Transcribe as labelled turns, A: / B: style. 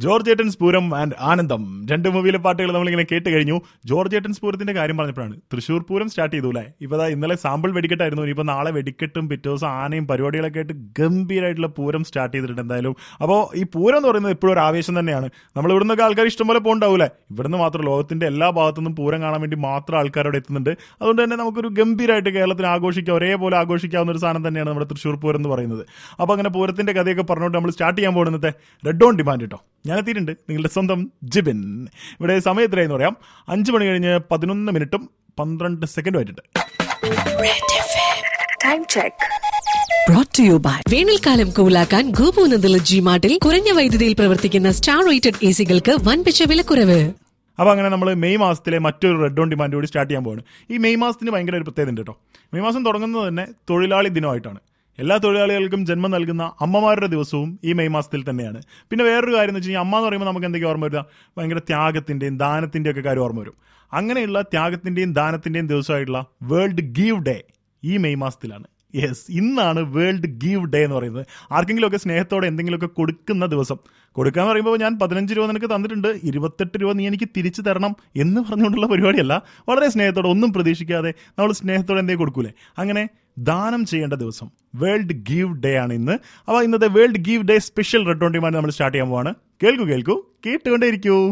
A: George ഏട്ടൻസ് Pooram and ആനന്ദം, രണ്ട് മൂവിയിലെ പാട്ടുകൾ നമ്മളിങ്ങനെ കേട്ട് കഴിഞ്ഞു. ജോർജ് ഏട്ടൻസ് പൂരത്തിന്റെ കാര്യം പറഞ്ഞപ്പോഴാണ് തൃശ്ശൂർ പൂരം സ്റ്റാർട്ട് ചെയ്തു അല്ലേ. ഇപ്പൊ ഇന്നലെ സാമ്പിൾ വെടിക്കെട്ടായിരുന്നു, ഇനിയിപ്പോൾ നാളെ വെടിക്കെട്ടും പിറ്റേ ദിവസം ആനയും പരിപാടികളൊക്കെ ആയിട്ട് ഗംഭീരമായിട്ടുള്ള പൂരം സ്റ്റാർട്ട് ചെയ്തിട്ടുണ്ട്. എന്തായാലും അപ്പോൾ ഈ പൂരം എന്ന് പറയുന്നത് എപ്പോഴും ഒരു ആവേശം തന്നെയാണ്. നമ്മൾ ഇവിടുന്നൊക്കെ ആൾക്കാർ ഇഷ്ടംപോലെ പോകണ്ടാവൂലേ. ഇവിടുന്ന് മാത്രം ലോകത്തിന്റെ എല്ലാ ഭാഗത്തുനിന്നും പൂരം കാണാൻ വേണ്ടി മാത്രം ആൾക്കാരോട് എത്തുന്നുണ്ട്. അതുകൊണ്ട് തന്നെ നമുക്കൊരു ഗംഭീരമായിട്ട് കേരളത്തിൽ ആഘോഷിക്കാം, ഒരേപോലെ ആഘോഷിക്കാവുന്ന ഒരു സാധനം തന്നെയാണ് നമ്മുടെ തൃശ്ശൂർ പൂരം എന്ന് പറയുന്നത്. അപ്പോൾ അങ്ങനെ പൂരത്തിന്റെ കഥയൊക്കെ പറഞ്ഞുകൊണ്ട് നമ്മൾ സ്റ്റാർട്ട് ചെയ്യാൻ പോകുന്നത് റെഡ് ഓൺ ഡിമാൻഡ് കേട്ടോ. ഞാൻ എത്തിയിട്ടുണ്ട്, നിങ്ങളുടെ സ്വന്തം ജിബിൻ. ഇവിടെ സമയത്തിലായെന്ന് പറയാം 5 മണി കഴിഞ്ഞ് 11 മിനിറ്റും 12 സെക്കൻഡും ആയിട്ടുണ്ട്.
B: വേനൽക്കാലം കൂലാക്കാൻ ഗോപുനന്ദല ജിമാർട്ടിൽ കുറഞ്ഞ വൈദ്യുതിയിൽ പ്രവർത്തിക്കുന്ന സ്റ്റാർ റേറ്റഡ് എസികൾക്ക് വൻപിച്ച വിലക്കുറവ്.
A: അപ്പോൾ അങ്ങനെ നമ്മൾ മെയ് മാസത്തിലെ മറ്റൊരു റെഡ് ഓൺ ഡിമാൻഡ് കൂടി സ്റ്റാർട്ട് ചെയ്യാൻ പോവാണ്. ഈ മെയ് മാസത്തിന് ഭയങ്കര ഒരു പ്രത്യേകത ഉണ്ട് കേട്ടോ. മെയ് മാസം തുടങ്ങുന്നത് തന്നെ തൊഴിലാളി ദിനമായിട്ടാണ്. എല്ലാ തൊഴിലാളികൾക്കും ജന്മം നൽകുന്ന അമ്മമാരുടെ ദിവസവും ഈ മെയ് മാസത്തിൽ തന്നെയാണ്. പിന്നെ വേറൊരു കാര്യം എന്ന് വെച്ച് കഴിഞ്ഞാൽ, അമ്മ എന്ന് പറയുമ്പോൾ നമുക്ക് എന്തൊക്കെ ഓർമ്മ വരിക? ഭയങ്കര ത്യാഗത്തിൻ്റെയും ദാനത്തിൻ്റെയും ഒക്കെ കാര്യം ഓർമ്മ വരും. അങ്ങനെയുള്ള ത്യാഗത്തിൻ്റെയും ദാനത്തിൻ്റെയും ദിവസമായിട്ടുള്ള വേൾഡ് ഗീവ് ഡേ ഈ മെയ് മാസത്തിലാണ്. യെസ്, ഇന്നാണ് വേൾഡ് ഗീവ് ഡേ എന്ന് പറയുന്നത്. ആർക്കെങ്കിലുമൊക്കെ സ്നേഹത്തോടെ എന്തെങ്കിലുമൊക്കെ കൊടുക്കുന്ന ദിവസം. കൊടുക്കുക എന്ന് പറയുമ്പോൾ ഞാൻ 15 രൂപ നിനക്ക് തന്നിട്ടുണ്ട്, 28 രൂപ നീ എനിക്ക് തിരിച്ചു തരണം എന്ന് പറഞ്ഞുകൊണ്ടുള്ള പരിപാടിയല്ല. വളരെ സ്നേഹത്തോടെ, ഒന്നും പ്രതീക്ഷിക്കാതെ നമ്മൾ സ്നേഹത്തോടെ എന്തെങ്കിലും കൊടുക്കൂലേ, അങ്ങനെ ദാനം ചെയ്യേണ്ട ദിവസം വേൾഡ് ഗീവ് ഡേ ആണ് ഇന്ന്. അപ്പോൾ ഇന്നത്തെ world give day special red on demand നമ്മൾ സ്റ്റാർട്ട് ചെയ്യാൻ പോവാണ്. കേൾക്കൂ കേട്ടുകൊണ്ടേയിരിക്കൂ.